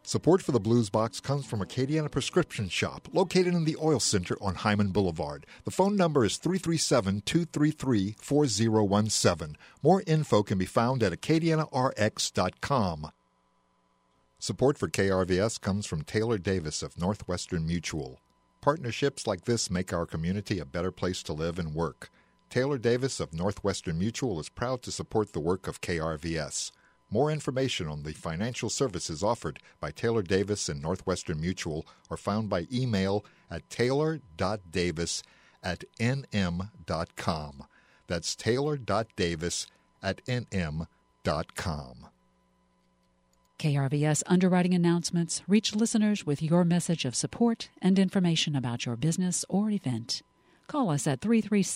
Support for the Blues Box comes from Acadiana Prescription Shop, located in the Oil Center on Hyman Boulevard. The phone number is 337-233-4017. More info can be found at acadianarx.com. Support for KRVS comes from Taylor Davis of Northwestern Mutual. Partnerships like this make our community a better place to live and work. Taylor Davis of Northwestern Mutual is proud to support the work of KRVS. More information on the financial services offered by Taylor Davis and Northwestern Mutual are found by email at taylor.davis@nm.com. That's taylor.davis@nm.com. KRVS underwriting announcements reach listeners with your message of support and information about your business or event. Call us at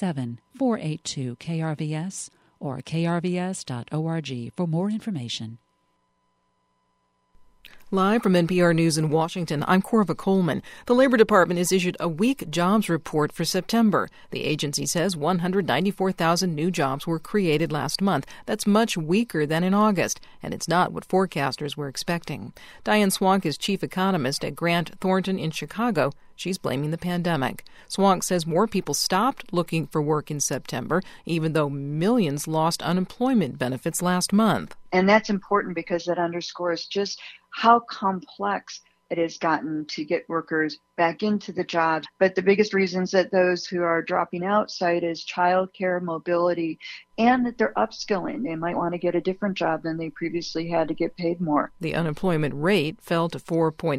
337-482-KRVS or krvs.org for more information. Live from NPR News in Washington, I'm Corva Coleman. The Labor Department has issued a weak jobs report for September. The agency says 194,000 new jobs were created last month. That's much weaker than in August, and it's not what forecasters were expecting. Diane Swank is chief economist at Grant Thornton in Chicago. She's blaming the pandemic. Swank says more people stopped looking for work in September, even though millions lost unemployment benefits last month. And that's important because that underscores just how complex it has gotten to get workers back into the job. But the biggest reasons that those who are dropping out cite is childcare, mobility, and that they're upskilling. They might want to get a different job than they previously had to get paid more. The unemployment rate fell to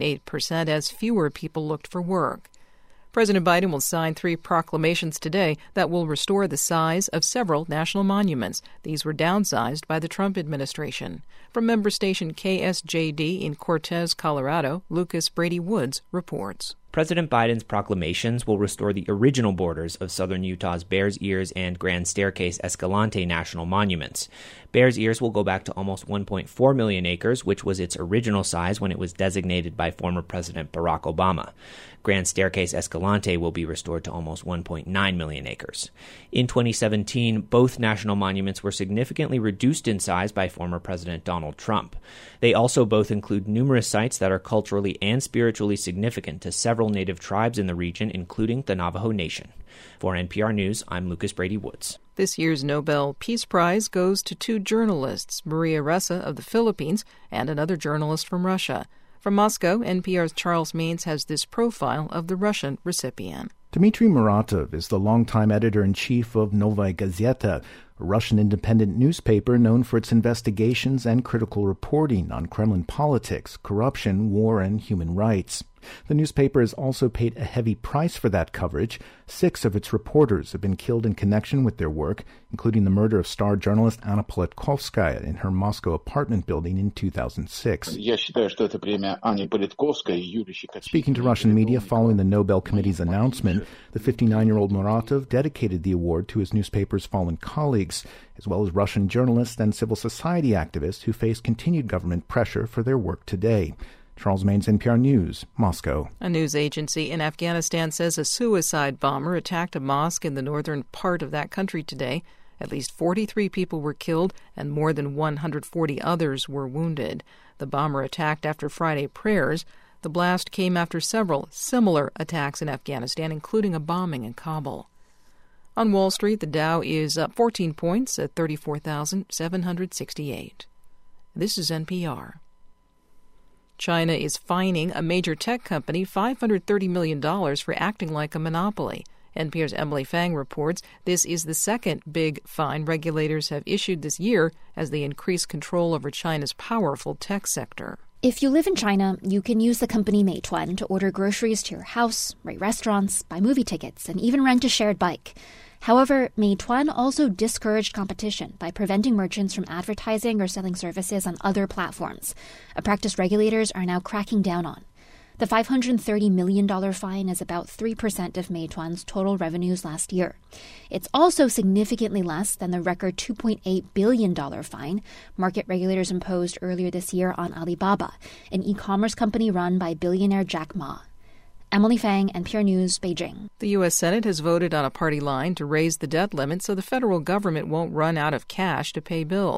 4.8% as fewer people looked for work. President Biden will sign 3 proclamations today that will restore the size of several national monuments. These were downsized by the Trump administration. From member station KSJD in Cortez, Colorado, Lucas Brady Woods reports. President Biden's proclamations will restore the original borders of southern Utah's Bears Ears and Grand Staircase Escalante national monuments. Bears Ears will go back to almost 1.4 million acres, which was its original size when it was designated by former President Barack Obama. Grand Staircase Escalante will be restored to almost 1.9 million acres. In 2017, both national monuments were significantly reduced in size by former President Donald Trump. They also both include numerous sites that are culturally and spiritually significant to several native tribes in the region, including the Navajo Nation. For NPR News, I'm Lucas Brady Woods. This year's Nobel Peace Prize goes to 2 journalists, Maria Ressa of the Philippines and another journalist from Russia. From Moscow, NPR's Charles Maines has this profile of the Russian recipient. Dmitry Muratov is the longtime editor-in-chief of Novaya Gazeta, a Russian independent newspaper known for its investigations and critical reporting on Kremlin politics, corruption, war, and human rights. The newspaper has also paid a heavy price for that coverage. 6 of its reporters have been killed in connection with their work, including the murder of star journalist Anna Politkovskaya in her Moscow apartment building in 2006. Speaking to Russian media following the Nobel Committee's announcement, the 59-year-old Muratov dedicated the award to his newspaper's fallen colleagues, as well as Russian journalists and civil society activists who face continued government pressure for their work today. Charles Maines, NPR News, Moscow. A news agency in Afghanistan says a suicide bomber attacked a mosque in the northern part of that country today. At least 43 people were killed and more than 140 others were wounded. The bomber attacked after Friday prayers. The blast came after several similar attacks in Afghanistan, including a bombing in Kabul. On Wall Street, the Dow is up 14 points at 34,768. This is NPR. China is fining a major tech company $530 million for acting like a monopoly. NPR's Emily Fang reports this is the second big fine regulators have issued this year as they increase control over China's powerful tech sector. If you live in China, you can use the company Meituan to order groceries to your house, rate restaurants, buy movie tickets, and even rent a shared bike. However, Meituan also discouraged competition by preventing merchants from advertising or selling services on other platforms, a practice regulators are now cracking down on. The $530 million fine is about 3% of Meituan's total revenues last year. It's also significantly less than the record $2.8 billion fine market regulators imposed earlier this year on Alibaba, an e-commerce company run by billionaire Jack Ma. Emily Fang, NPR News, Beijing. The U.S. Senate has voted on a party line to raise the debt limit so the federal government won't run out of cash to pay bills.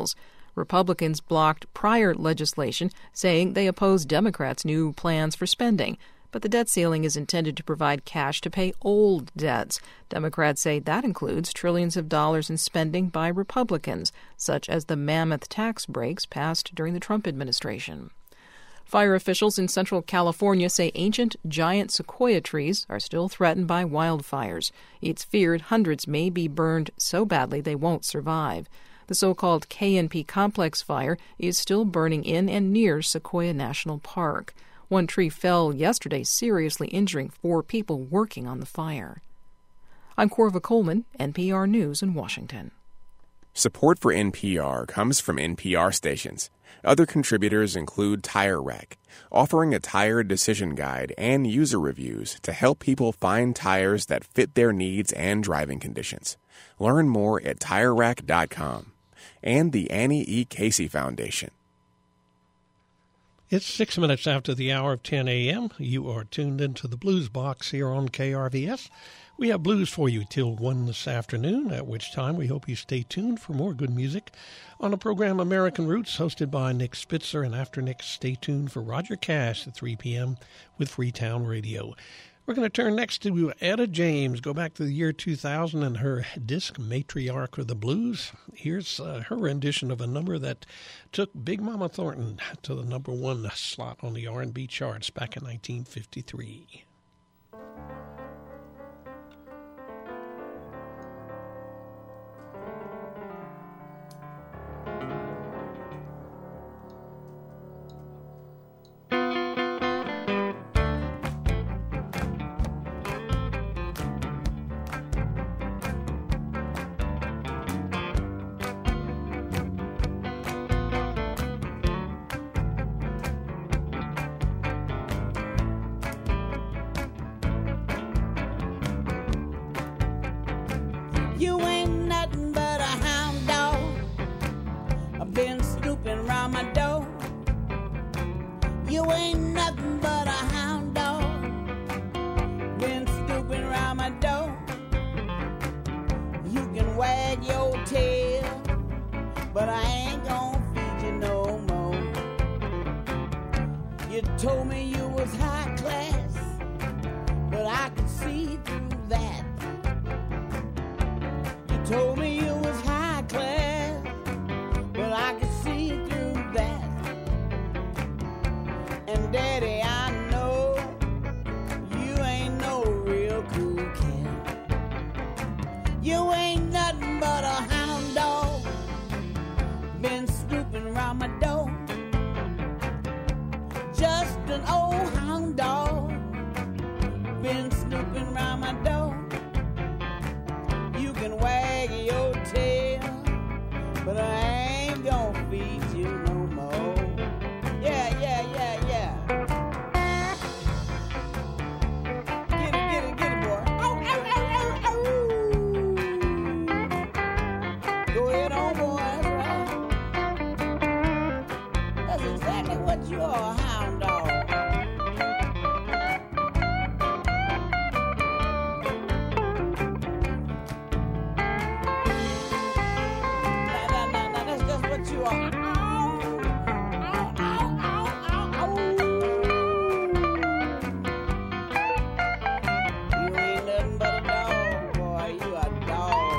Republicans blocked prior legislation, saying they oppose Democrats' new plans for spending. But the debt ceiling is intended to provide cash to pay old debts. Democrats say that includes trillions of dollars in spending by Republicans, such as the mammoth tax breaks passed during the Trump administration. Fire officials in Central California say ancient giant sequoia trees are still threatened by wildfires. It's feared hundreds may be burned so badly they won't survive. The so-called KNP Complex fire is still burning in and near Sequoia National Park. One tree fell yesterday, seriously injuring 4 people working on the fire. I'm Corva Coleman, NPR News in Washington. Support for NPR comes from NPR stations. Other contributors include Tire Rack, offering a tire decision guide and user reviews to help people find tires that fit their needs and driving conditions. Learn more at TireRack.com. And the Annie E. Casey Foundation. It's 6 minutes after the hour of 10 a.m. You are tuned into the Blues Box here on KRVS. We have blues for you till 1 this afternoon, at which time we hope you stay tuned for more good music on the program American Roots, hosted by Nick Spitzer. And after Nick, stay tuned for Roger Cash at 3 p.m. with Freetown Radio. We're going to turn next to Etta James, go back to the year 2000 and her disc Matriarch of the Blues. Here's her rendition of a number that took Big Mama Thornton to the number 1 slot on the R&B charts back in 1953. You ain't nothing but a hound dog. I've been snooping around my door. You ain't nothing but a hound dog. Been snooping around my door. You can wag your tail, but I ain't gonna feed you no more. You told me you was high class, but I could see through that. Told me you was high class, but I could see through that. And Daddy, I know you ain't no real cool cat. You ain't nothing but a hound dog. Been snooping around my door. Just an old hound dog. Been snooping around my door. You can wag your tail, but I ain't gonna feed you no more. Yeah. Get it, boy. Oh. Go ahead on, boy, that's right. That's exactly what you are, a hound dog. You are. You ain't nothing but a dog, boy. You a dog.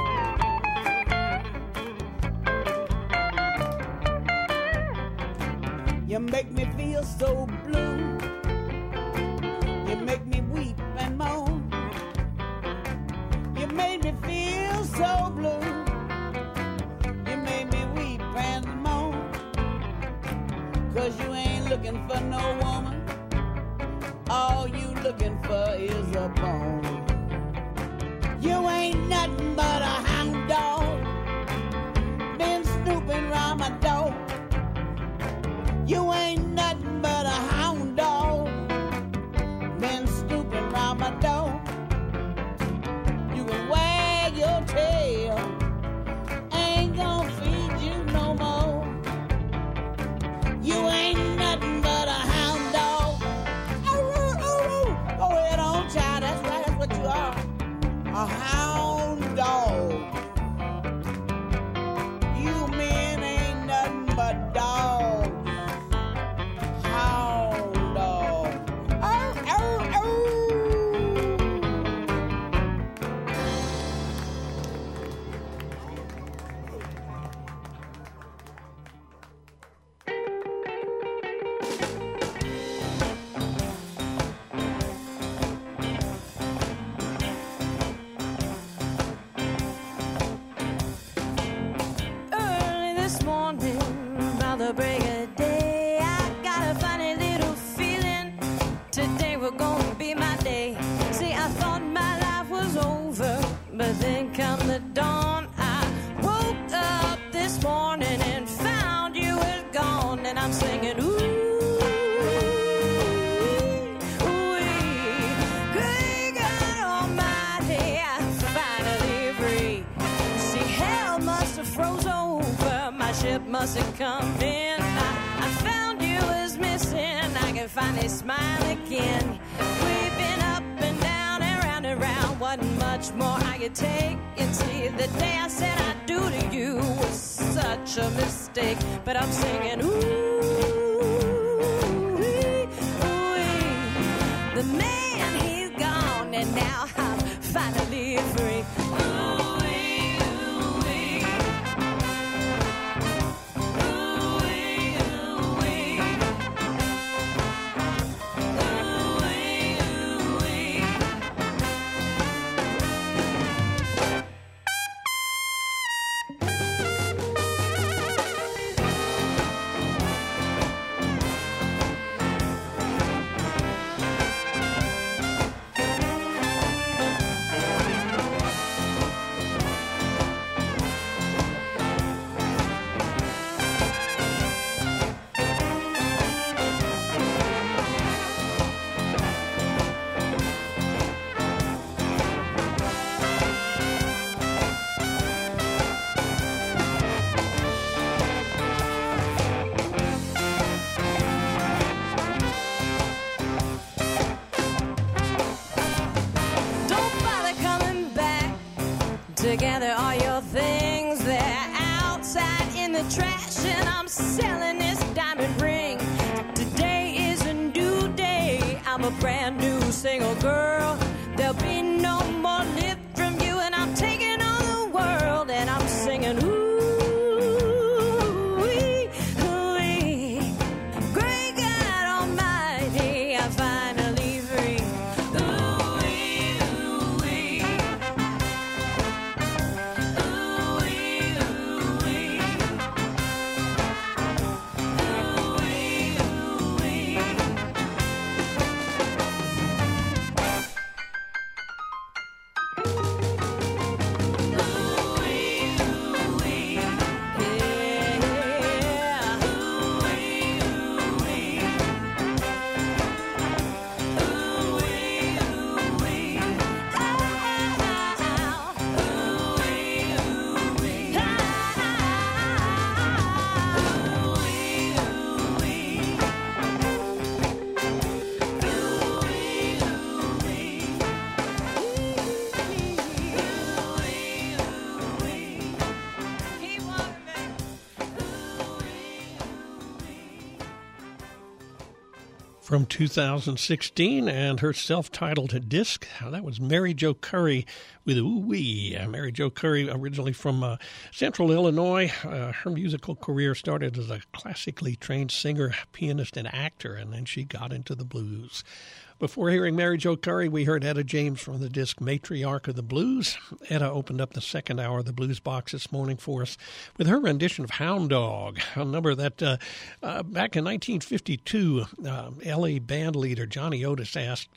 You make me feel so blue. You make me weep and moan. You made me feel so blue. You made me weep and moan. 'Cause you ain't looking for no woman. All you looking for is a bone. You ain't nothing but a hound dog. Been snooping round my door. You ain't nothing but a hound dog. Been snooping round my door. You can wag your tail. Ain't gonna feed you no more. You ain't nothing but a hound dog. Go ahead on, child. That's right. That's what you are. A hound dog. must have come in. I found you was missing. I can finally smile again. We've been up and down and round. Wasn't much more I could take. And see, the day I said I do to you was such a mistake. But I'm singing, ooh-wee, ooh-wee. The man, he's gone, and now I'm finally free. Together all your things, they're outside in the trash, and I'm selling this diamond ring. Today is a new day. I'm a brand new single girl. There'll be no more lift from you, and I'm taking on the world, and I'm singing ooh-wee, ooh-wee. Great God Almighty, I'm finally free. From 2016 and her self-titled disc. That was Mary Jo Curry with Ooh Wee. Mary Jo Curry, originally from Central Illinois. Her musical career started as a classically trained singer, pianist, and actor, and then she got into the blues. Before hearing Mary Jo Curry, we heard Etta James from the disc Matriarch of the Blues. Etta opened up the second hour of the Blues Box this morning for us with her rendition of Hound Dog, a number that back in 1952, L.A. band leader Johnny Otis asked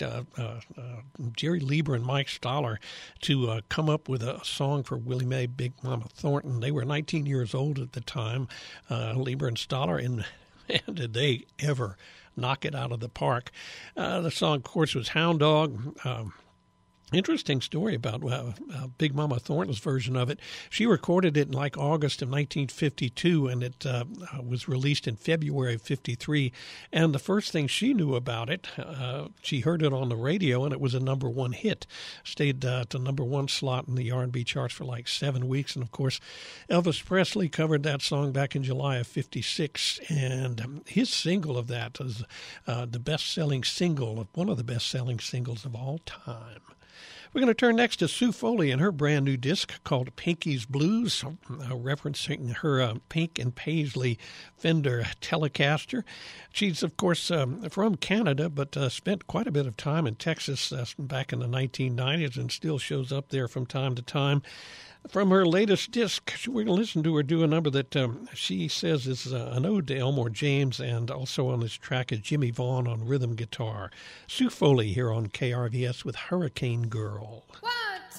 Jerry Lieber and Mike Stoller to come up with a song for Willie Mae Big Mama Thornton. They were 19 years old at the time, Lieber and Stoller, and man, did they ever knock it out of the park. The song, of course, was Hound Dog. Interesting story about Big Mama Thornton's version of it. She recorded it in like August of 1952, and it was released in February of 53. And the first thing she knew about it, she heard it on the radio, and it was a number one hit. Stayed at the number one slot in the R&B charts for like 7 weeks. And, of course, Elvis Presley covered that song back in July of 56. And his single of that was the best-selling single, one of the best-selling singles of all time. We're going to turn next to Sue Foley and her brand new disc called Pinky's Blues, referencing her Pink and Paisley Fender Telecaster. She's, of course, from Canada, but spent quite a bit of time in Texas back in the 1990s and still shows up there from time to time. From her latest disc, we're going to listen to her do a number that she says is an ode to Elmore James, and also on this track is Jimmy Vaughn on rhythm guitar. Sue Foley here on KRVS with Hurricane Girl. 1, 2,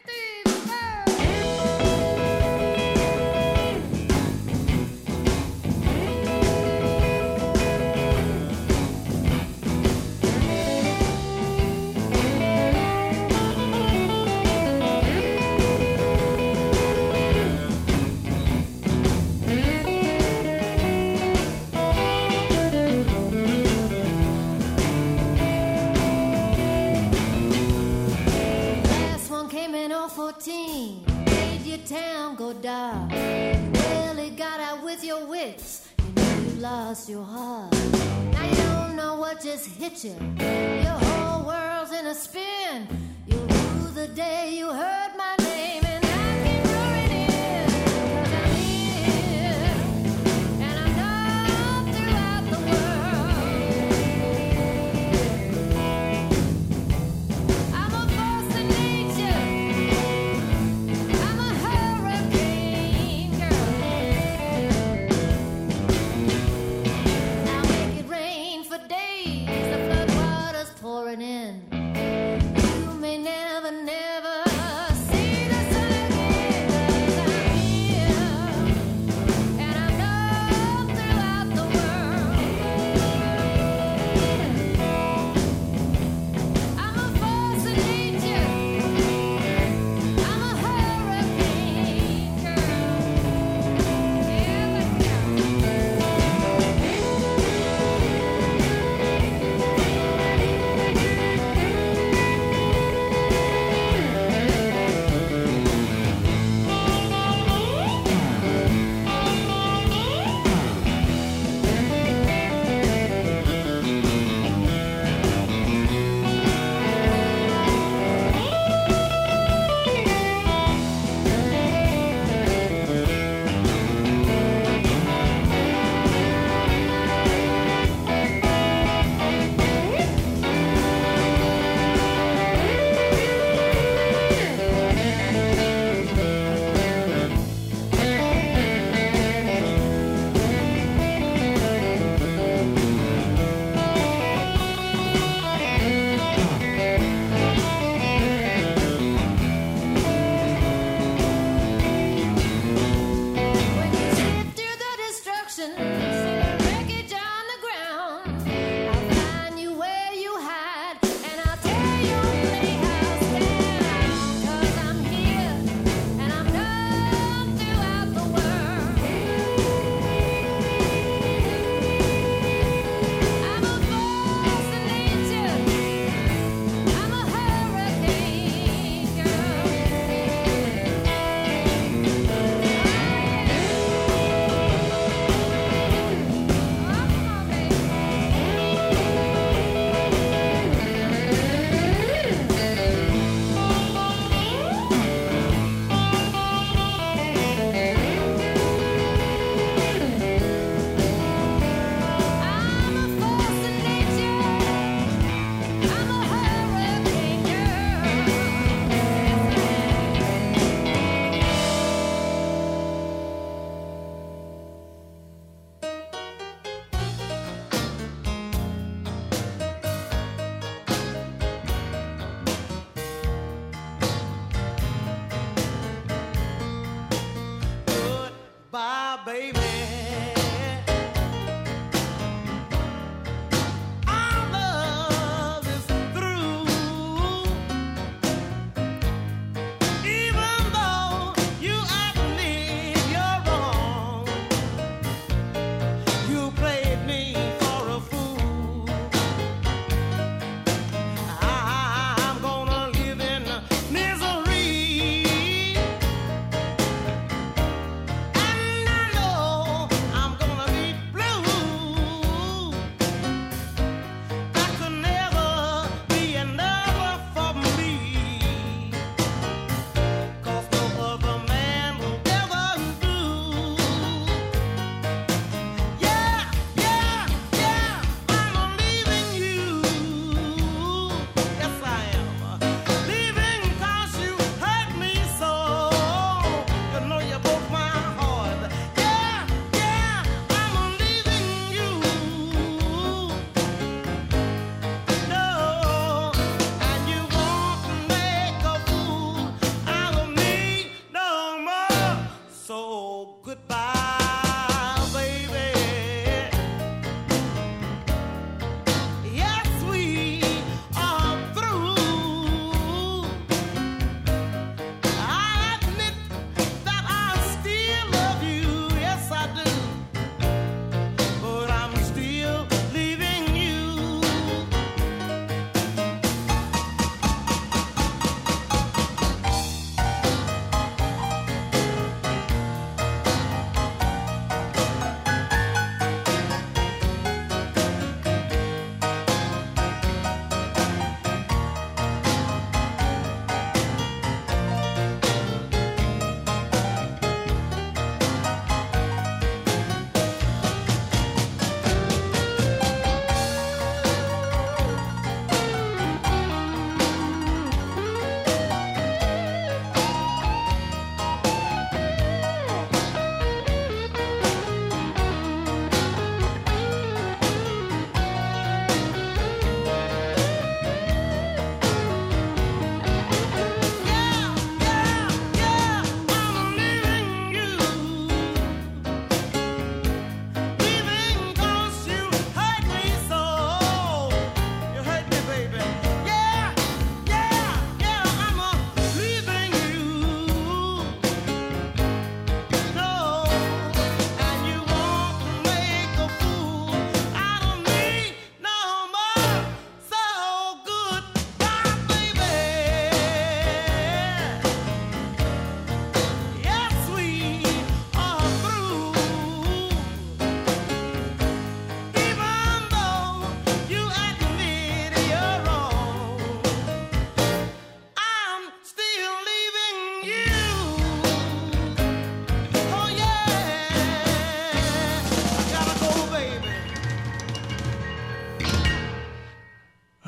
3, 4. 14 made your town go dark. Well, it got out with your wits. You knew you lost your heart. Now you don't know what just hit you. Your whole world's in a spin. You'll lose the day you heard my name. And I keep running in, 'cause I'm here. And I'm known throughout the world. I'm a force of nature. I'm a hurricane girl. I'll make it rain for days. The flood water's pouring in. You may never, never see the sun again. 'Cause I'm here. And I'm known throughout the world. I'm a force of nature. I'm a hurricane girl. Yeah, but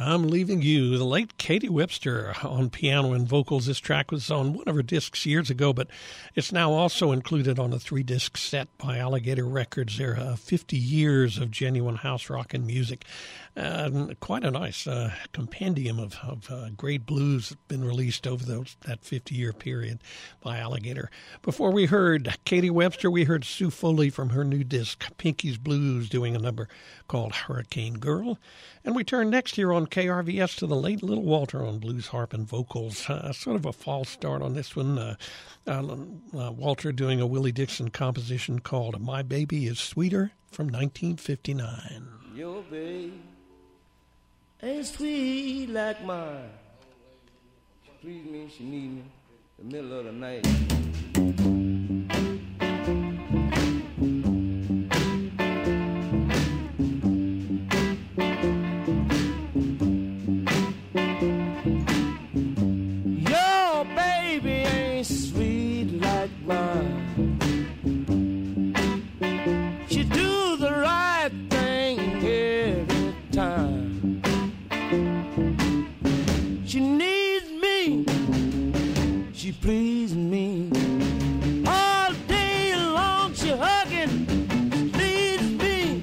I'm Leaving You, the late Katie Webster on piano and vocals. This track was on one of her discs years ago, but it's now also included on a 3-disc set by Alligator Records. There are 50 years of genuine house rock and music. Quite a nice compendium of great blues that's been released over that 50-year period by Alligator. Before we heard Katie Webster, we heard Sue Foley from her new disc, Pinky's Blues, doing a number called Hurricane Girl. And we turn next here on KRVS to the late Little Walter on blues harp and vocals. Sort of a false start on this one. Walter doing a Willie Dixon composition called My Baby Is Sweeter from 1959. Your baby ain't sweet like mine. She please me, she need me in the middle of the night. Please me all day long. She hugging, please me.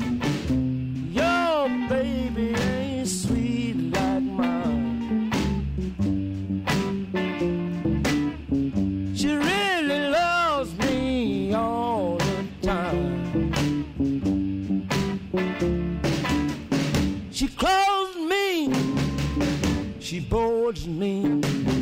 Your baby ain't sweet like mine. She really loves me all the time. She clothes me, she boards me.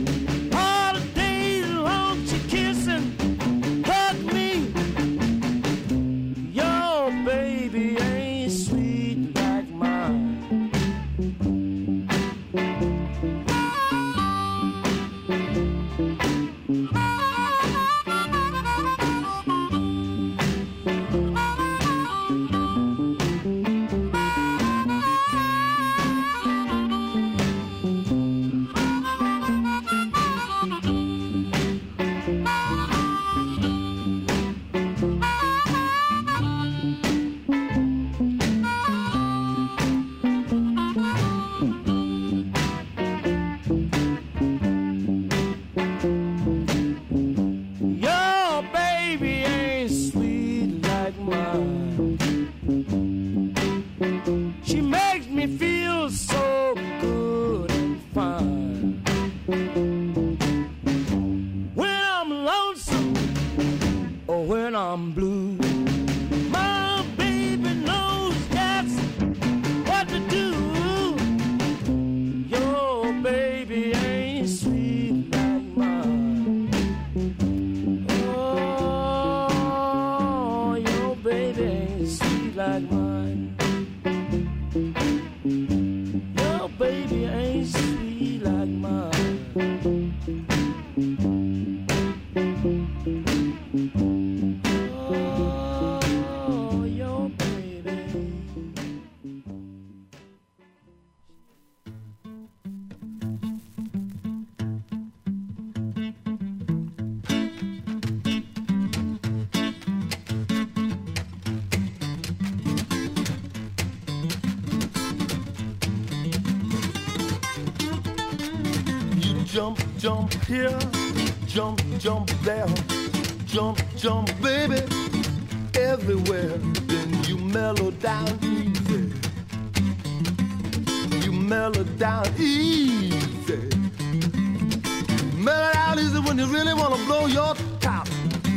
Jump, jump here, jump, jump there, jump, jump, baby, everywhere. Then you mellow down easy. You mellow down easy. Mellow down easy when you really want to blow your top.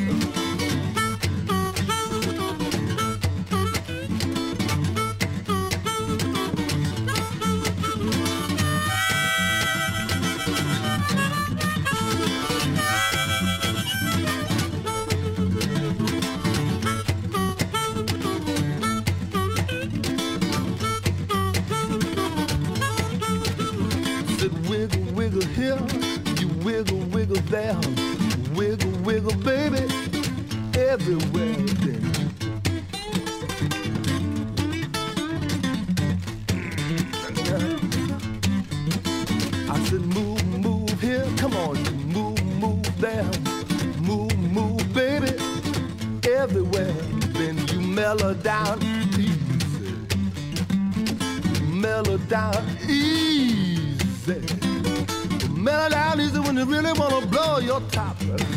Wiggle here, you wiggle, wiggle there, wiggle, wiggle, baby, everywhere. Then. I said, move, move here, come on, move, move there, move, move, baby, everywhere. Then you mellow down easy, mellow mellow down easy. Mellow down easy when you really wanna blow your top.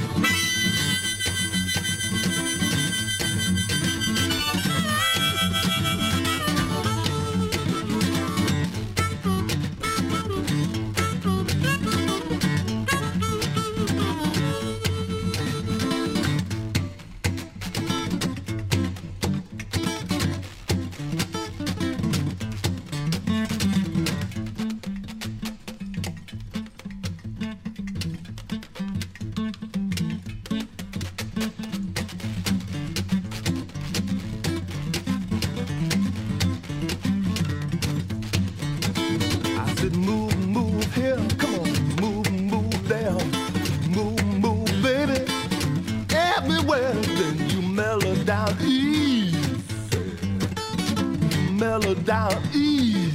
Down easy.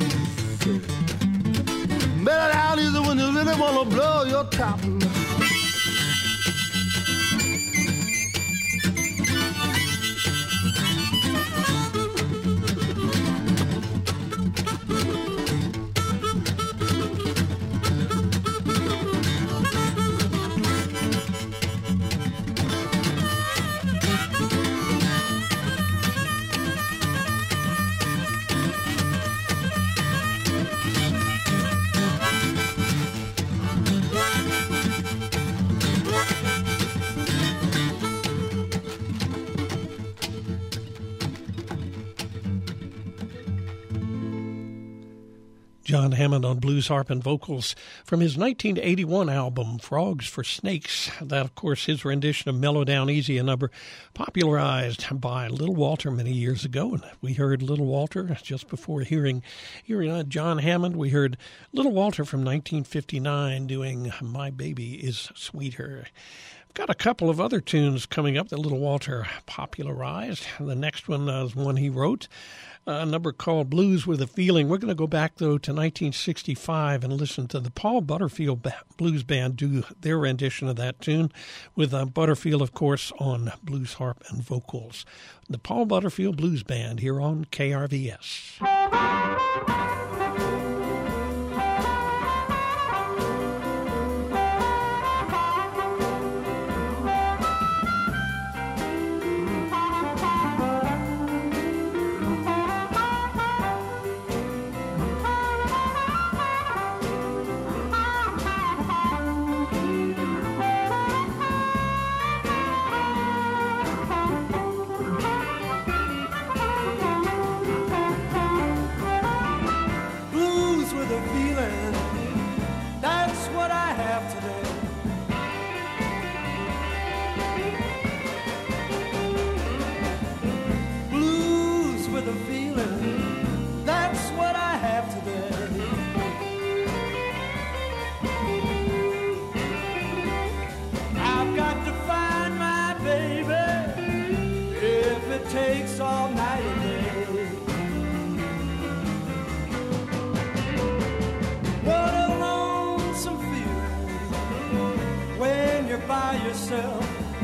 Mellow down easy when you really wanna blow your top. John Hammond on blues harp and vocals from his 1981 album, Frogs for Snakes. That, of course, his rendition of Mellow Down Easy, a number popularized by Little Walter many years ago. And we heard Little Walter just before hearing John Hammond. We heard Little Walter from 1959 doing My Baby Is Sweeter. Got a couple of other tunes coming up that Little Walter popularized. The next one is one he wrote, a number called Blues with a Feeling. We're going to go back, though, to 1965 and listen to the Paul Butterfield Blues Band do their rendition of that tune with Butterfield, of course, on blues harp and vocals. The Paul Butterfield Blues Band here on KRVS. Takes all night and day. What a lonesome feeling when you're by yourself.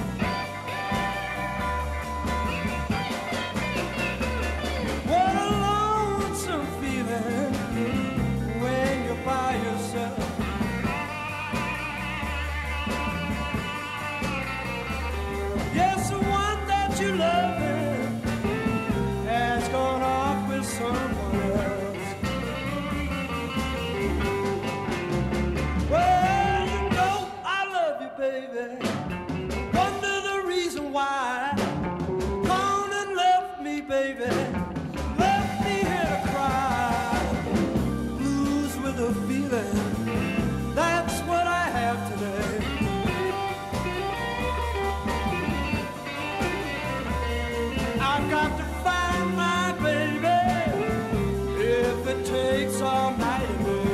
What a lonesome feeling when you're by yourself. Yes, the one that you love has gone off with someone else. Well, you know I love you, baby. Wonder the reason why. Gone and left me, baby. Left me here to cry. Blues with a feeling. That's what I have today. I've got to find my baby if it takes all night and day.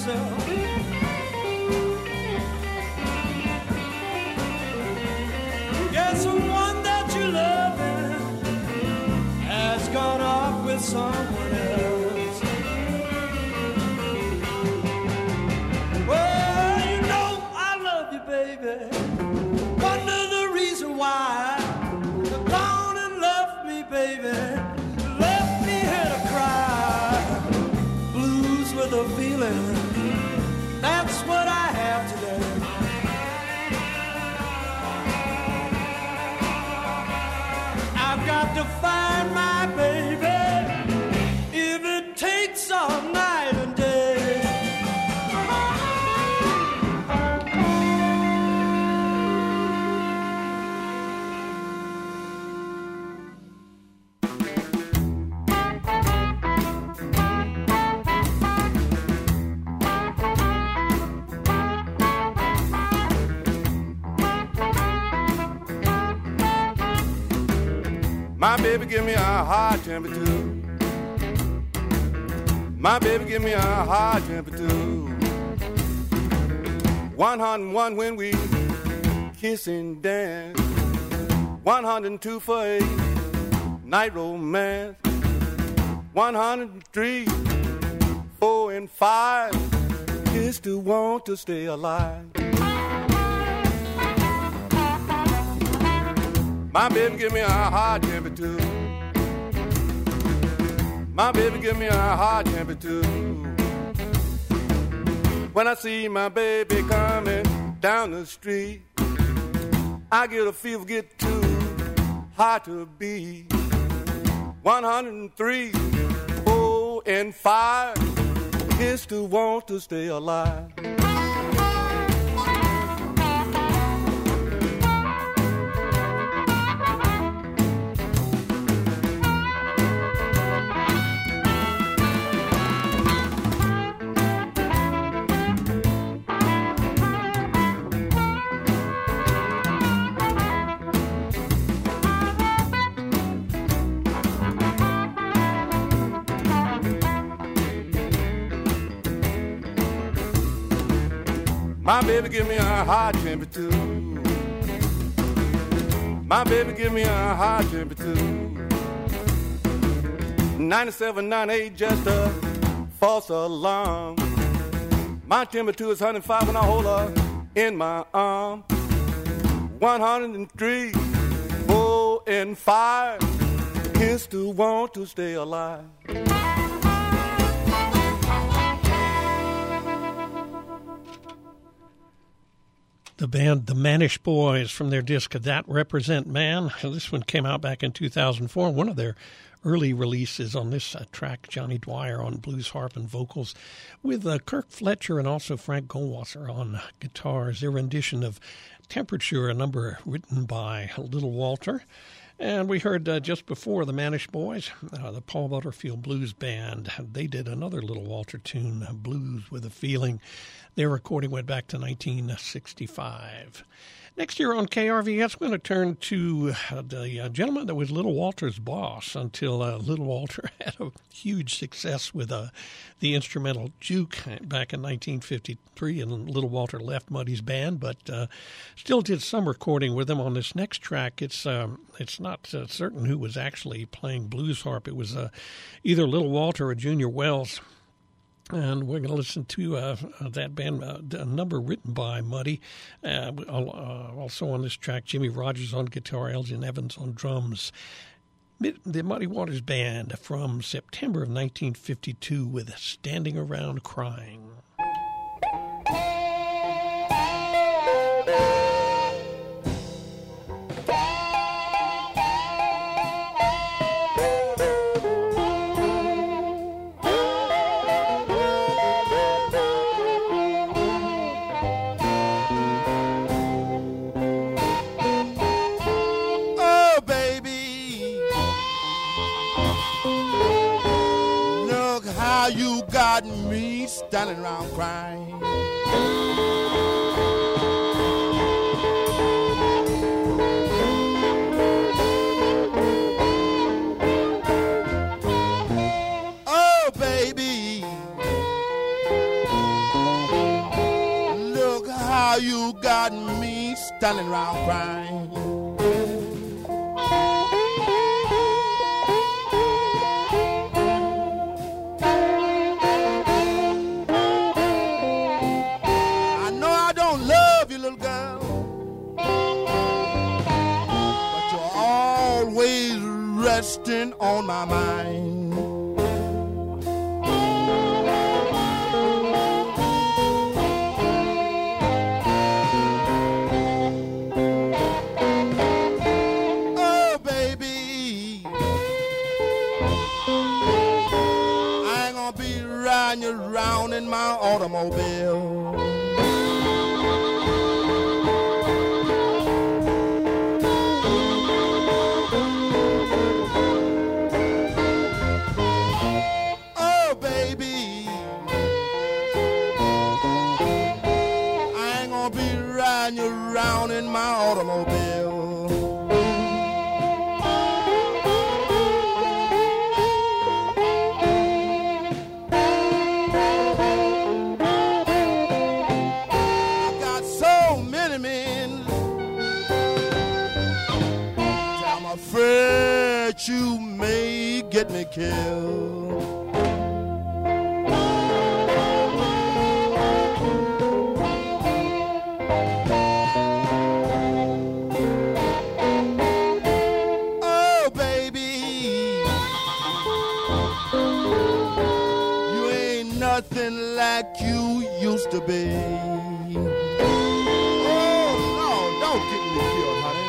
myself. Yes, the one that you love has gone off with someone else. Well, you know I love you, baby. Wonder the reason why you've gone and left me, baby. Left me here to cry. Blues with a feeling. That's what I have today. I've got to find my baby, if it takes all night and day. My baby give me a hard temper too. My baby give me a hard temper too. 101 when we kiss and dance. 102 for a night romance. 103, 4 and 5 is to want to stay alive. My baby give me a hard temper too. My baby give me a hard temper too. When I see my baby coming down the street, I get a fever, get too hard to beat. 103, 4 and 5 is to want to stay alive. My baby give me a hard temper too. My baby give me a hard temper too. 97, 98, just a false alarm. My temper too is 105 when I hold her in my arm. 103, 4 and 5 is to want to stay alive. The band The Manish Boys from their disc That Represent Man. This one came out back in 2004. One of their early releases on this track, Johnny Dwyer on blues harp and vocals, with Kirk Fletcher and also Frank Goldwasser on guitars. Their rendition of Temperature, a number written by Little Walter. And we heard just before the Manish Boys, the Paul Butterfield Blues Band. They did another Little Walter tune, Blues with a Feeling. Their recording went back to 1965. Next year on KRVS, we're going to turn to the gentleman that was Little Walter's boss until Little Walter had a huge success with the instrumental Juke back in 1953, and Little Walter left Muddy's band, but still did some recording with him on this next track. It's not certain who was actually playing blues harp. It was either Little Walter or Junior Wells. And we're going to listen to that band, a number written by Muddy. Also on this track, Jimmy Rogers on guitar, Elgin Evans on drums. The Muddy Waters Band from September of 1952 with Standing Around Crying. You got me standing around crying. Oh, baby, got me standing around crying. I know I don't love you, little girl, but you're always resting on my mind. Around in my automobile. Oh, baby, I ain't gonna be riding you around in my automobile. You may get me killed. Oh, baby, you ain't nothing like you used to be. Oh, no, don't get me killed, honey.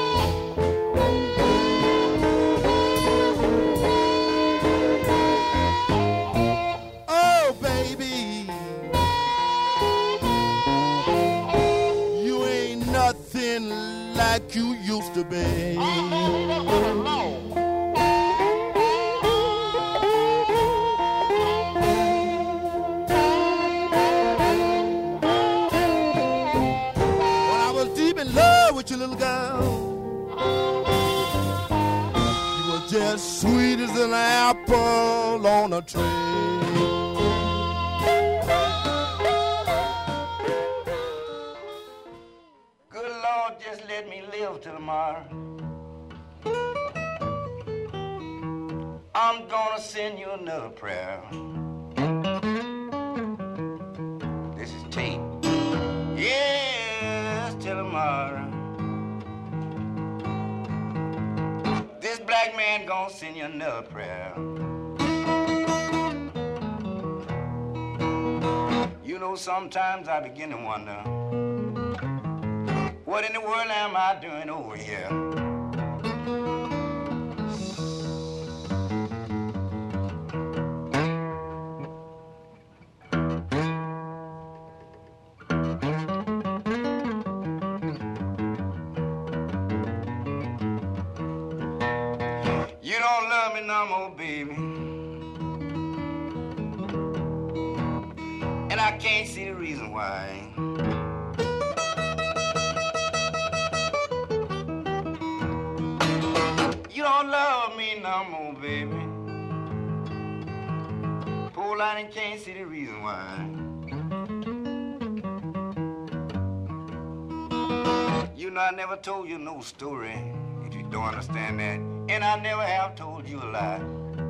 Like you used to be. When I was deep in love with you, little girl, you were just sweet as an apple on a tree. Just let me live till tomorrow. I'm gonna send you another prayer. This is Tate. Yes, till tomorrow. This black man gonna send you another prayer. You know, sometimes I begin to wonder, what in the world am I doing over here? You don't love me no more, baby, and I can't see the reason why. You don't love me no more, baby. Poor Lonnie can't see the reason why. You know I never told you no story, if you don't understand that. And I never have told you a lie.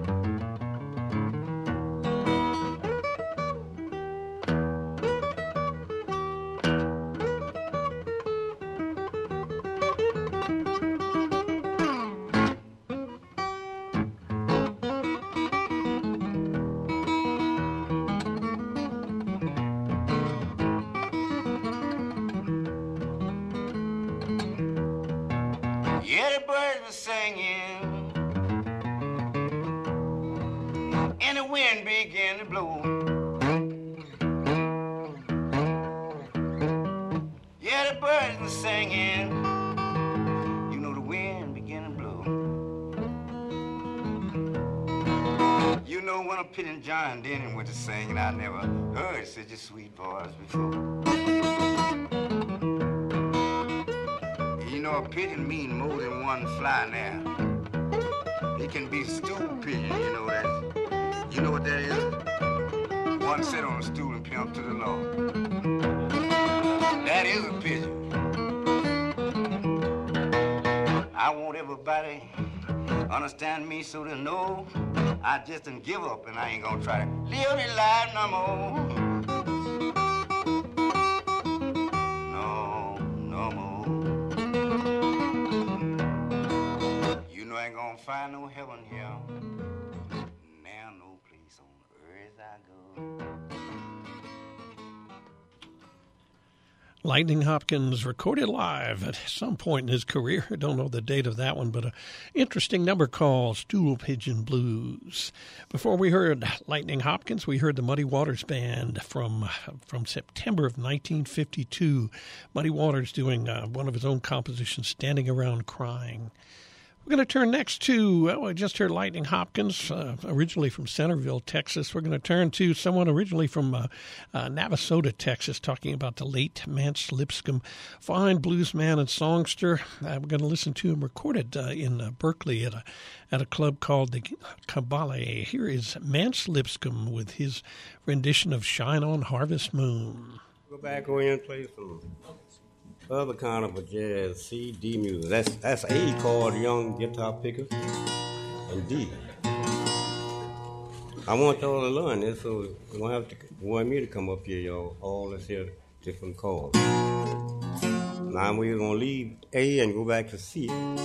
Yeah, the birds were singing, and the wind began to blow. Yeah, the birds were singing, you know the wind began to blow. You know when a Pittin' John Denny went to sing, and I never heard such a sweet voice before. You know, a pigeon mean more than one fly now. It can be stool pigeon, you know that. You know what that is? One sit on a stool and pimp to the law. That is a pigeon. I want everybody understand me so they know I just didn't give up and I ain't gonna try to live this life no more. No more. You know I ain't gonna find no heaven here. Now no place on earth I go. Lightning Hopkins recorded live at some point in his career. I don't know the date of that one, but an interesting number called Stool Pigeon Blues. Before we heard Lightning Hopkins, we heard the Muddy Waters Band from September of 1952. Muddy Waters doing one of his own compositions, Standing Around Crying. We're going to turn next to, I just heard Lightning Hopkins, originally from Centerville, Texas. We're going to turn to someone originally from Navasota, Texas, talking about the late Mance Lipscomb, fine bluesman and songster. We're going to listen to him recorded in Berkeley at a club called the Kabale. Here is Mance Lipscomb with his rendition of Shine On Harvest Moon. Go back over here and play some other kind of a jazz, C, D music. That's A chord, young guitar picker, and D. I want y'all to learn this, so you don't have to want me to come up here, y'all. All this here different chords. Now we're gonna leave A and go back to C.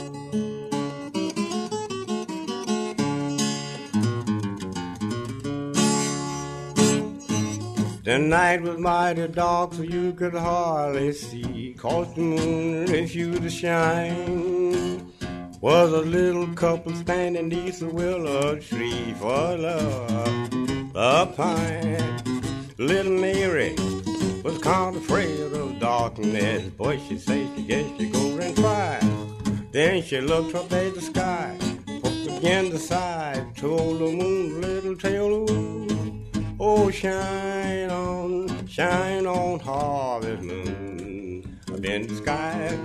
The night was mighty dark, so you could hardly see. 'Cause the moon refused to shine. Was a little couple standing neath a willow tree for love. The pine, little Mary was kind of afraid of darkness. Boy, she said she guess she go and try. Then she looked up at the sky, began to sigh, told the moon little tale. Oh, shine on, harvest moon up in the sky.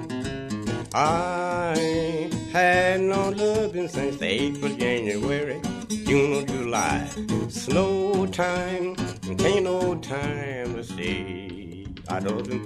I had no loving since April, January, June or July. Snow time, ain't no time to stay. I don't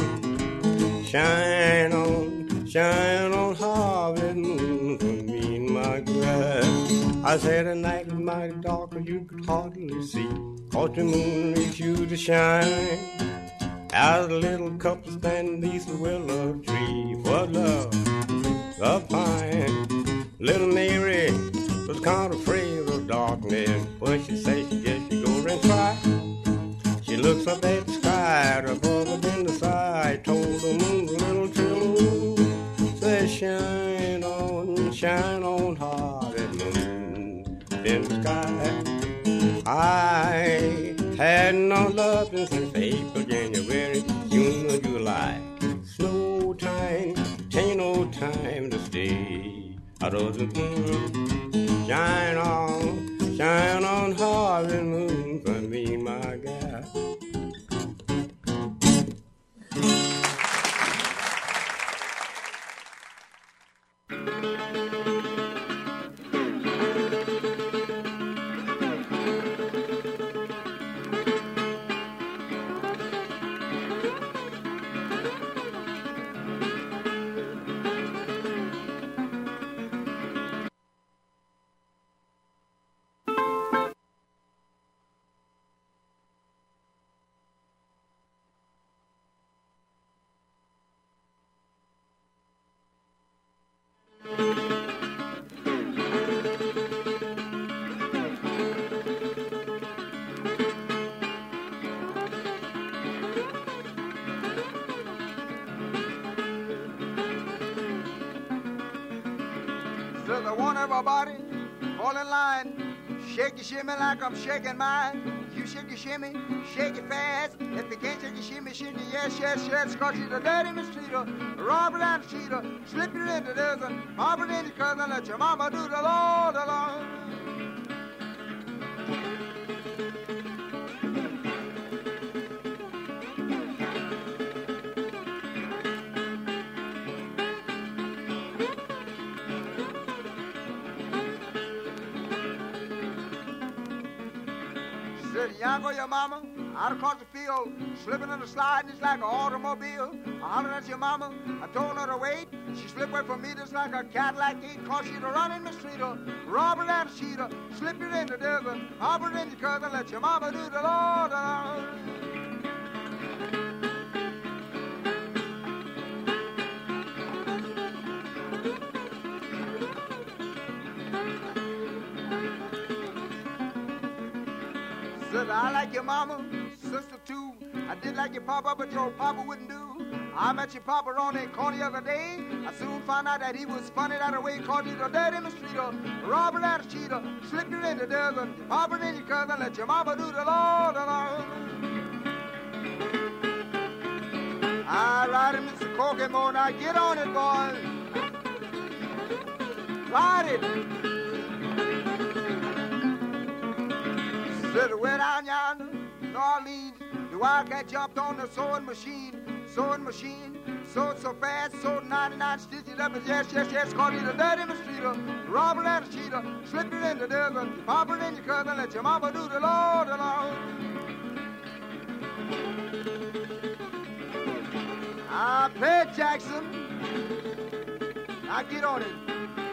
shine on, harvest moon for me and my grass. I said the night was mighty dark and you could hardly see. 'Cause the moon refused to shine. As a little couple standing beneath the willow tree for love, the pine. Little Mary was kind of afraid of darkness, but she said she guess she go and try. She looks up at the sky, her brother in the side, told the moon a little too. Said shine on, harvest moon in the sky. I had no loving since April, January, June or July. Snow time, ain't no time to stay. I don't shine on, harvest moon for me, my God. Says I want everybody fall in line. Shake your shimmy like I'm shaking mine. You shake your shimmy, shake it fast. If you can't shake your shimmy, shimmy, yes, yes, yes. 'Cause she's a dirty mistreater, a robber and a cheater. Slip you into this and harbor in your cousin. Let your mama do the Lord alone. Yanko, your mama, I out across the field, slipping on the slide just like an automobile. I hollered at your mama, I told her to wait. She slipped away from me just like a Cadillac gate, cause she'd run in the street, robber and a cheater, slipped it in the desert, harbor in the cousin, let your mama do the Lord. Said I like your mama, sister too. I did like your papa, but your papa wouldn't do. I met your papa on a corner the other day. I soon found out that he was funny that way, caught you the dead in the street, robber and a cheater, slipped it in the desert, papa and your cousin, let your mama do the Lord. I ride him, Mr. Kokomo, now get on it, boy. Ride it. Said way down yonder, New Orleans, the wildcat jumped on the sewing machine, sewed so fast, sewed 99 stitches up his yes, caught you the dead in the street, robber and a cheater, slipped it in the desert, you pop it in your cousin, let your mama do the Lord. I play Jackson, now get on it.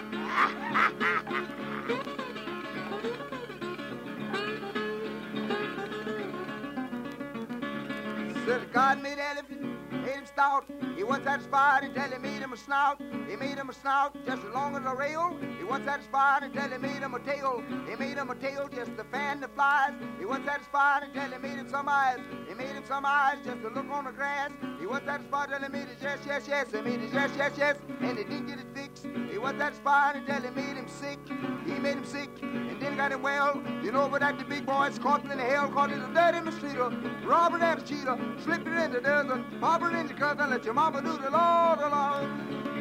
Said God made elephant, made him stout. He wasn't satisfied until he made him a snout. He made him a snout just as long as a rail. He wasn't satisfied until he made him a tail. He made him a tail just to fan the flies. He wasn't satisfied until he made him some eyes. He made him some eyes just to look on the grass. He wasn't satisfied until he made his yes. He made his yes, and he didn't get it fixed. He wasn't satisfied until he made him sick. He made him sick, and then got him well. You know, but that the big boys caught him in the hell, caught him the dead in the street, robber and a cheater, slipped it in the desert, pop it in your cousin, let your mama do the Lord, the Lord.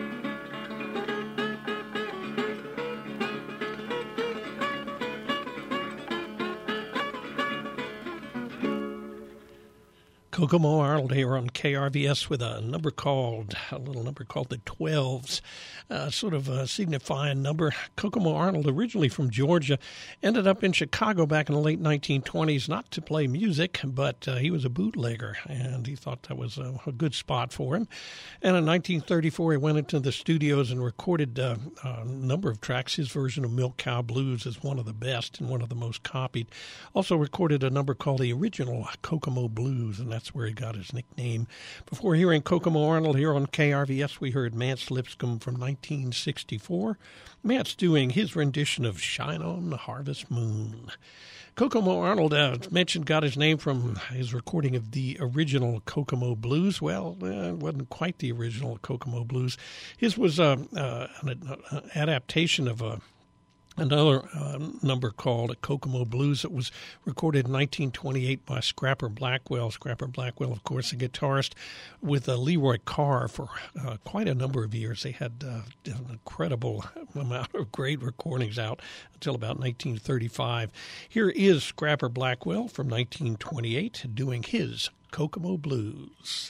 Kokomo Arnold here on KRVS with a little number called the 12s, sort of a signifying number. Kokomo Arnold, originally from Georgia, ended up in Chicago back in the late 1920s, not to play music, but he was a bootlegger, and he thought that was a good spot for him. And in 1934, he went into the studios and recorded a number of tracks. His version of Milk Cow Blues is one of the best and one of the most copied. Also recorded a number called the original Kokomo Blues, and that's where he got his nickname. Before hearing Kokomo Arnold here on KRVS, we heard Mance Lipscomb from 1964. Mance doing his rendition of Shine on the Harvest Moon. Kokomo Arnold, mentioned, got his name from his recording of the original Kokomo Blues. Well, it wasn't quite the original Kokomo Blues. His was an adaptation of another number called Kokomo Blues that was recorded in 1928 by Scrapper Blackwell. Scrapper Blackwell, of course, a guitarist with Leroy Carr for quite a number of years. They had an incredible amount of great recordings out until about 1935. Here is Scrapper Blackwell from 1928 doing his Kokomo Blues.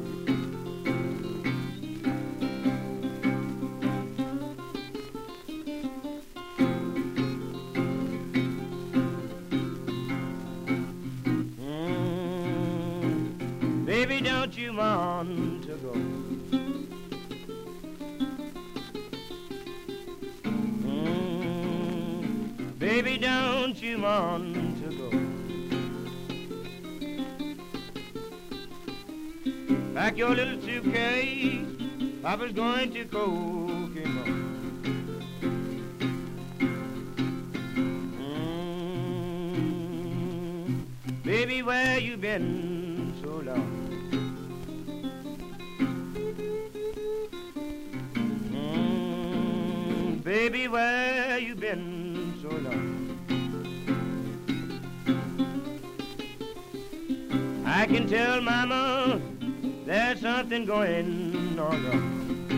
Baby, don't you want to go? Baby, don't you want to go? Pack your little suitcase, Papa's going to Kokomo. Baby, where you been so long? Baby, where you been so long? I can tell Mama there's something going on wrong.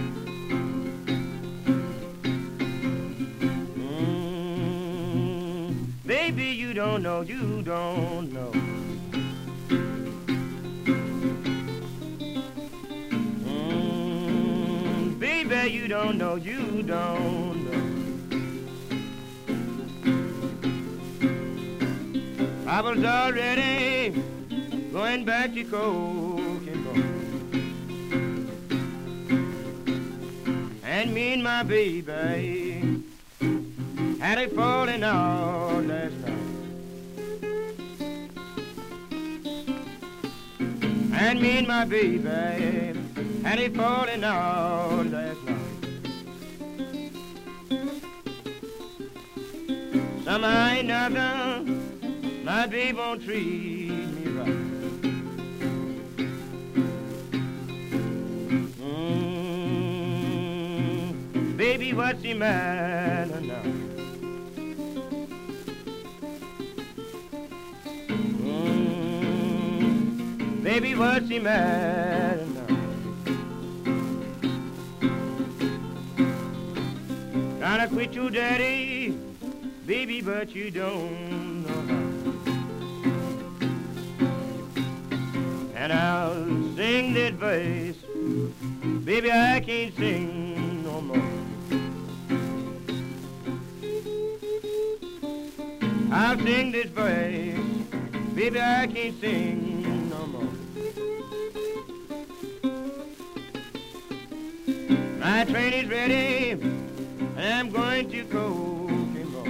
Baby, you don't know, you don't know. Baby, you don't know, you don't know. I was already going back to Coquimbo. And me and my baby had a falling out last night. And me and my baby had a falling out last night. Somehow or another, my baby won't treat me right. Baby, what's the matter now? Baby, what's the matter now? Trying to quit your daddy, baby, but you don't know how. And I'll sing that verse, baby, I can't sing no more. I'll sing this verse, baby, I can't sing no more. My train is ready, and I'm going to Coquimbo.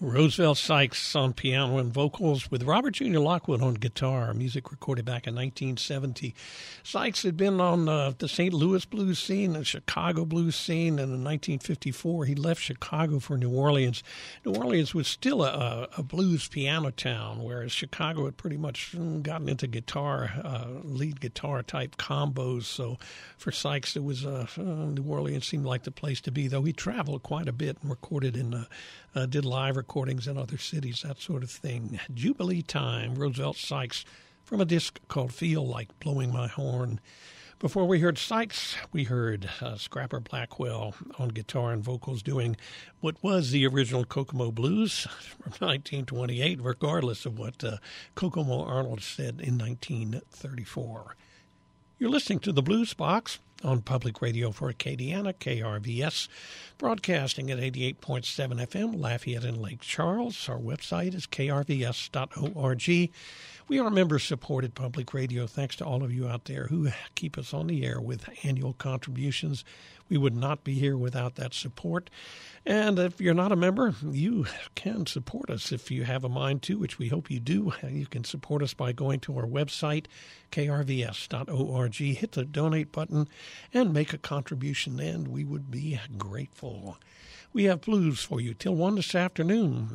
Roosevelt Sykes on piano and vocals with Robert Jr. Lockwood on guitar, music recorded back in 1970. Sykes had been on the St. Louis blues scene, the Chicago blues scene, and in 1954 he left Chicago for New Orleans. New Orleans was still a blues piano town, whereas Chicago had pretty much gotten into lead guitar type combos. So for Sykes, it was New Orleans seemed like the place to be, though he traveled quite a bit and recorded did live recordings in other cities, that sort of thing. Jubilee Time, Roosevelt Sykes, from a disc called Feel Like Blowing My Horn. Before we heard Sykes, we heard Scrapper Blackwell on guitar and vocals doing what was the original Kokomo Blues from 1928, regardless of what Kokomo Arnold said in 1934. You're listening to the Blues Box on Public Radio for Acadiana, KRVS, broadcasting at 88.7 FM, Lafayette and Lake Charles. Our website is krvs.org. We are member-supported public radio, thanks to all of you out there who keep us on the air with annual contributions. We would not be here without that support. And if you're not a member, you can support us if you have a mind to, which we hope you do. You can support us by going to our website, krvs.org, hit the donate button, and make a contribution, and we would be grateful. We have blues for you till 1 this afternoon.